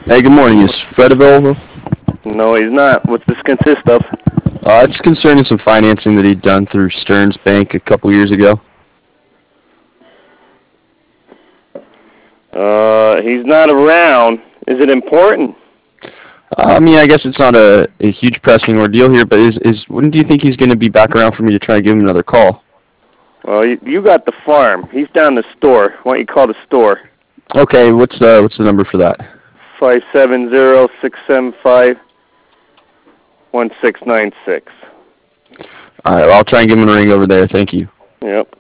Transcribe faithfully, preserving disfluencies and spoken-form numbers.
Hey, good morning. Is Fred available? No, he's not. What's this consist of? Uh, it's concerning some financing that he'd done through Stearns Bank a couple years ago. Uh, he's not around. Is it important? Uh, I mean, I guess it's not a, a huge pressing ordeal here, but is is when do you think he's going to be back around for me to try and give him another call? Well, you, you got the farm. He's down the store. Why don't you call the store? Okay, what's uh what's the number for that? Five seven zero six seven five one six nine six. All right, well, I'll try and give him a ring over there. Thank you. Yep.